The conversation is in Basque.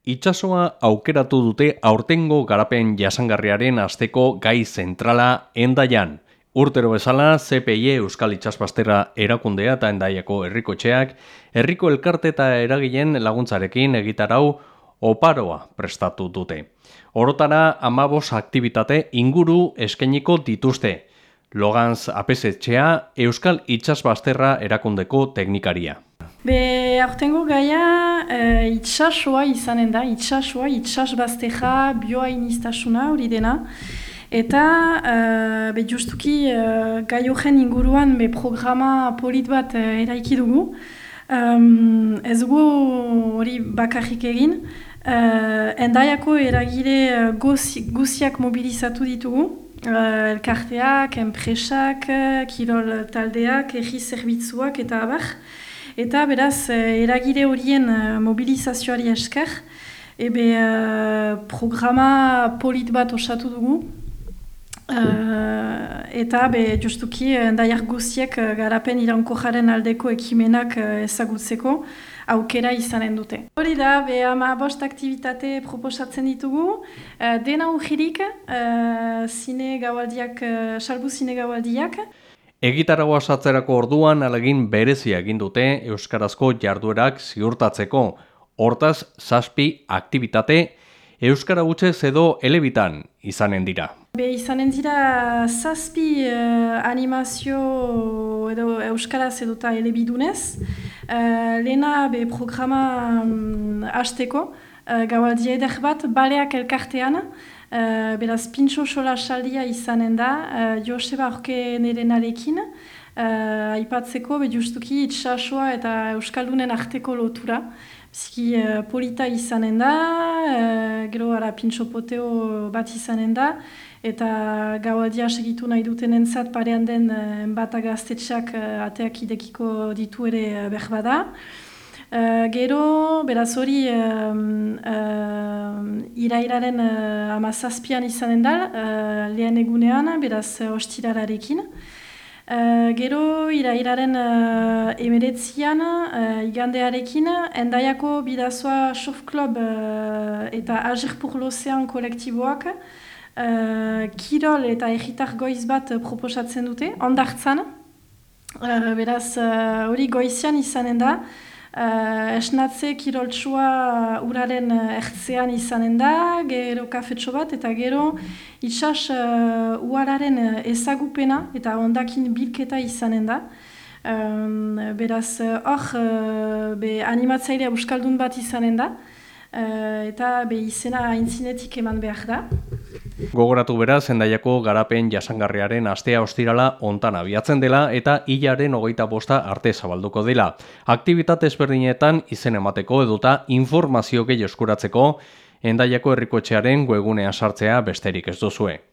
Itsasoa aukeratu dute aurtengo garapen jasangarriaren asteko gai zentrala Hendaian. Urtero bezala, CPI Euskal Itsasbazterra erakundea eta Hendaiako herrikotxeak, herriko elkarte eta eragileen laguntzarekin egitarau oparoa prestatu dute. Orotara 15 aktibitate inguru eskainiko dituzte. Loganz Apesetxea Euskal Itsasbazterra erakundeko teknikaria. Aurtengo gaia itsasoa izanen da, itsasbazterra, bioainiztasuna hori dena. Eta justuki gai horren inguruan programa polit bat eraiki dugu. Ez dugu hori bakarrik egin. Hendaiako eragile guziak mobilizatu ditugu. Elkarteak, enpresak, kirol taldeak, herri zerbitzuak eta abar. Eta beraz, eragile horien mobilizazioari esker, programa polit bat osatu dugu. Eta justuki Hendaiar guziek garapen iraunkorraren aldeko ekimenak ezagutzeko aukera izanen dute. Hori da, 15 aktivitate proposatzen ditugu, dena urgirik, salbu zine gaualdiak. Egitaragoa satzerako orduan alegin berezia egin dute euskarazko jarduerak ziurtatzeko. Hortaz, 7 aktivitate euskara hutsez edo elebitan izanen dira. Izanen dira 7 animazio edo euskaraz edota elebidunez. Lehena programa hasteko, gaualdia eder bat, baleak elkartean. Beraz, pintxo sola saldia izanen da, Joseba Orkenerenarekin, aipatzeko, justuki itsasoa eta euskaldunen arteko lotura. Biziki polita izanen da, gero ara pintxo poteo bat izanen da, eta gaualdia segitu nahi duten entzat parean den bat gaztetxeak ateak idekiko ditu ere berbada. Gero, beraz hori irailaren 17an izanen da, lehen egunean, beraz ostiralarekin. Gero, irailaren 19an, igandearekin, Hendaiako Bidasoa Surf Club eta Agir pour l'Océan kolektiboak kirol eta egitar goiz bat proposatzen dute, ondartzan. Beraz, hori goizian izanen da. Esnatze kiroltsua uraren ertzean izanen da, gero kafetxo bat, eta gero itsas uararen ezagupena eta hondakin bilketa izanen da. Beraz, hor animatzailea euskaldun bat izanen da, eta izena aintzinetik eman behar da. Gogoratu beraz, Hendaiako garapen jasangarriaren astea ostirala hontan abiatzen dela eta hilaren 25 arte zabalduko dela. Aktibitate ezberdinetan izen emateko edota informazio gehi eskuratzeko Hendaiako herrikotxearen webgunean sartzea besterik ez duzue.